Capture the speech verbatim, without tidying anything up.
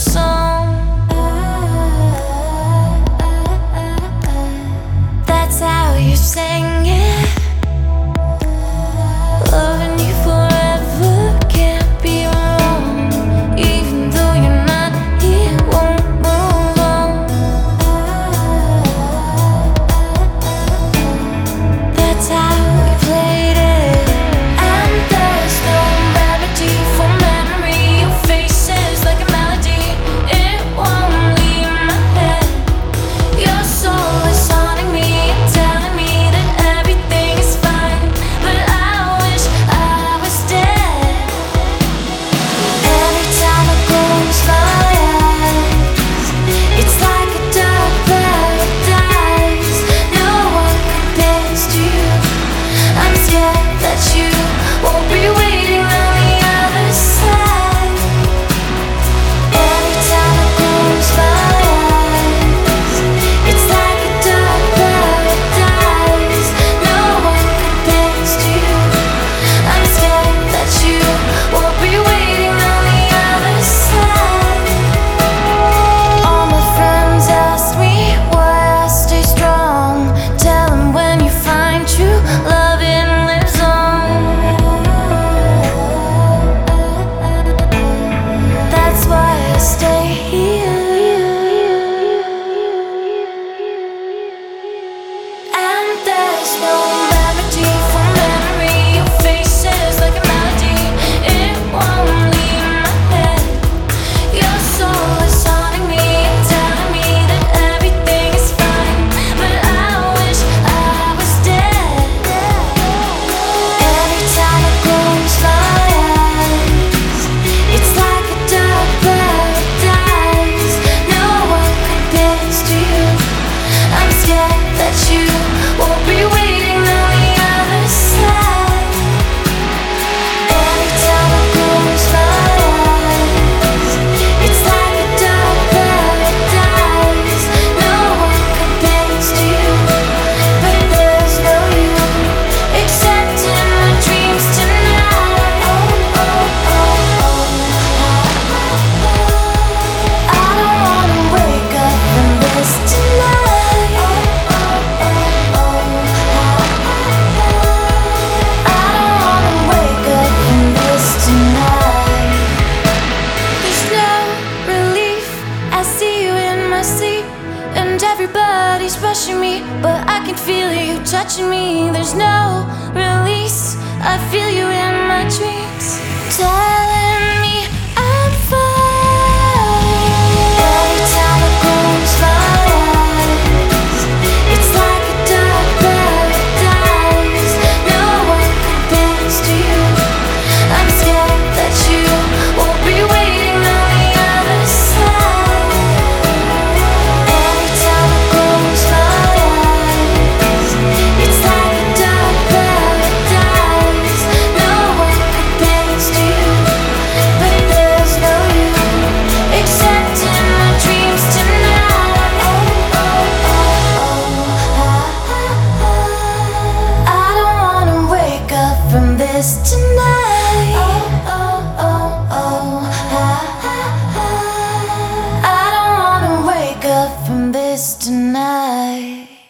song. That's how you sang it. Loving you forever can't be wrong. Even though you're not here, won't move on. That's how we played it. And there's no remedy for memory. Your face is like a melody, it won't leave my head. Your soul is haunting me, telling me that everything is fine, but I wish I was dead. Every time I close my eyes, it's like a dark paradise. No one compares to you. I'm scared that you won't be waiting on the other side. Every time I close my eyes, it's like a dark paradise. No one compares to you. I'm scared that you won't be waiting on the other side. All my friends ask me why I stay strong. Tell them when you find true love, it lives on. That's why I stay here. And there's no remedy for memory. Your face is like a melody, it won't leave my head. Your soul is haunting me, telling me that everything is fine, but I wish I was dead. Every time I close my eyes, it's like a dark paradise. No one compares to you. I'm scared that you won't be waiting on the other side. Every time I close my eyes, it's like a dark paradise. No one compares to you, but there's no you except in my dreams tonight. Oh, oh, oh, oh. I don't wanna wake up from this tonight. Oh, oh, oh, oh. I don't wanna wake up from this tonight. There's no relief. I see you in my sleep, and everybody's rushing me, but I can feel you touching me. There's no release. I feel you in my dreams, telling me I'm fine. Every time I close my eyes, it's like a dark paradise. No one compares to you. I'm scared that you won't be waiting on the other side. Every time I close my eyes, it's like a dark paradise. No one compares to you, but there's no you except in my dreams tonight. Oh, oh, oh, oh. I don't wanna wake up from this tonight. Oh, oh, oh, oh. I don't wanna wake up from this tonight.